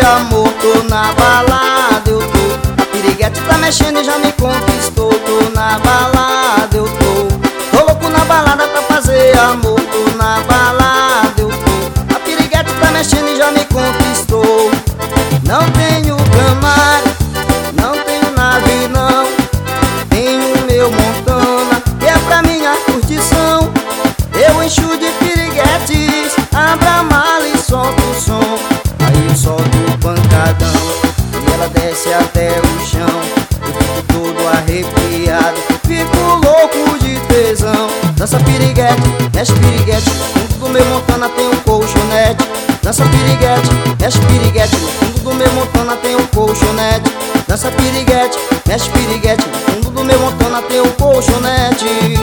amor, tô na balada, eu tô. A piriguete tá mexendo e já me conquistou. Tô na balada, eu tô. Tô louco na balada pra fazer amor. Tô na balada, eu tô. A piriguete tá mexendo e já me conquistou. Não tenho Camaro, não tenho nave não. Tenho meu Montana, que é pra minha curtição. Eu encho de piriguetes, abra a mala e solto o som. Aí eu solto o pancadão e ela desce até o chão. Eu fico todo arrepiado, fico louco de tesão. Dança piriguete, mexe piriguete, no fundo do meu Montana tem um colchonete. Dança piriguete, mexe piriguete, no fundo do meu Montana tem um colchonete. Dança piriguete, mexe piriguete, no fundo do meu Montana tem um colchonete.